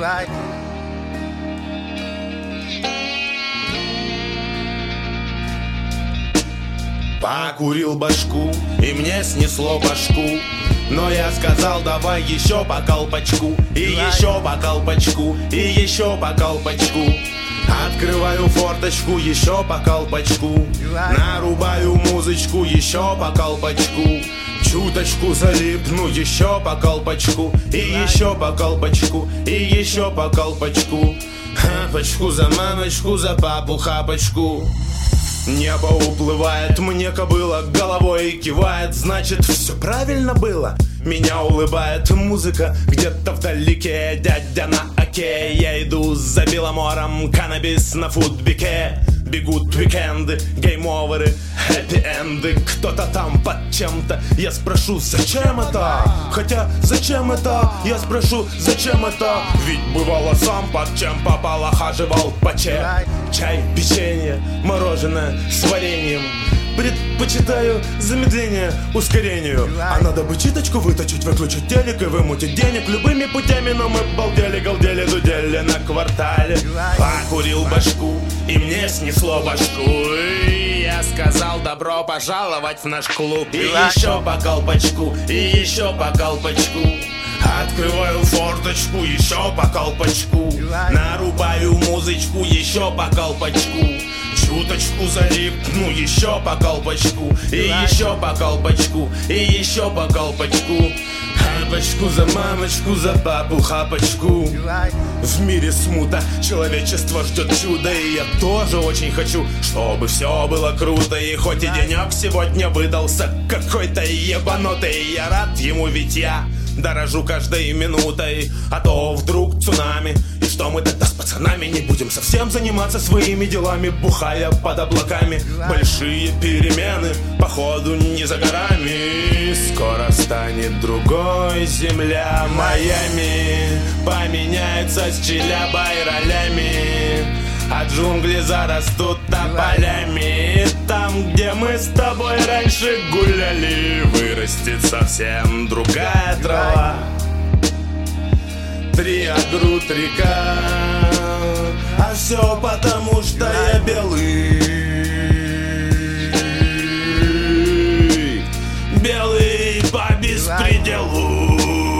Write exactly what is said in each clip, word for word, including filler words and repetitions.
Покурил башку, и мне снесло башку. Но я сказал, давай еще по колпачку, и еще по колпачку, и еще по колпачку. Открываю форточку, еще по колпачку. Нарубаю музычку, еще по колпачку. Чуточку залипну, еще по колпачку, и еще по колпачку, и еще по колпачку. Хапочку за мамочку, за папу хапочку. Небо уплывает, мне кобыла головой кивает, значит все правильно было. Меня улыбает музыка, где-то вдалеке дядя на оке. Я иду за Беломором, каннабис на футбике. Бегут уикенды, гейм-оверы, хэппи-энды. Кто-то там под чем-то, я спрошу, зачем это? Хотя, зачем это? Я спрошу, зачем это? Ведь бывало сам под чем попало, хаживал по че. Чай, печенье, мороженое с вареньем. Предпочитаю замедление ускорению. А надо бы читочку выточить, выключить телек и вымутить денег любыми путями. Но мы балдели, галдели, дудели на квартале. Покурил башку, и мне снесло башку. И я сказал, добро пожаловать в наш клуб. И еще по колпачку, и еще по колпачку. Открываю форточку, еще по колпачку. Нарубаю музычку, еще по колпачку. Чуточку залипну, еще по колпачку, и еще по колпачку, и еще по колпачку. Хапочку за мамочку, за папу хапочку. В мире смута, человечество ждет чудо. И я тоже очень хочу, чтобы все было круто. И хоть и денек сегодня выдался какой-то ебанутый, я рад ему, ведь я дорожу каждой минутой. А то вдруг цунами, и что мы тогда с пацанами не будем совсем заниматься своими делами, бухая под облаками. Большие перемены, походу, не за горами. Скоро станет другой земля Майами. Поменяется с Челябой ролями. А джунгли зарастут тополями. Там, где мы с тобой раньше гуляли, вырастет совсем другая трава. Триагрут река. А все потому, что я белый. Белый по беспределу.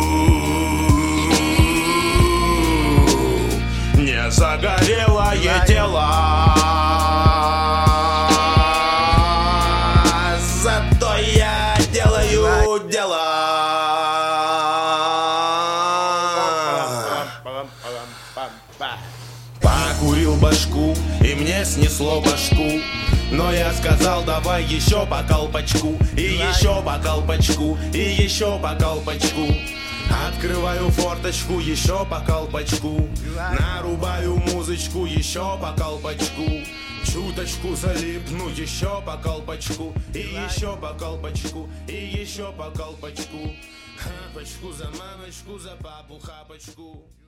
Не загорелое тело, зато я делаю дело. Покурил башку, и мне снесло башку. Но я сказал, давай еще по колпачку, и еще по колпачку, и еще по колпачку. Открываю форточку, еще по колпачку. Нарубаю музычку, еще по колпачку. Чуточку залипну, еще по колпачку, и еще по колпачку, и еще по колпачку. Хапочку за мамочку, за папу хапочку.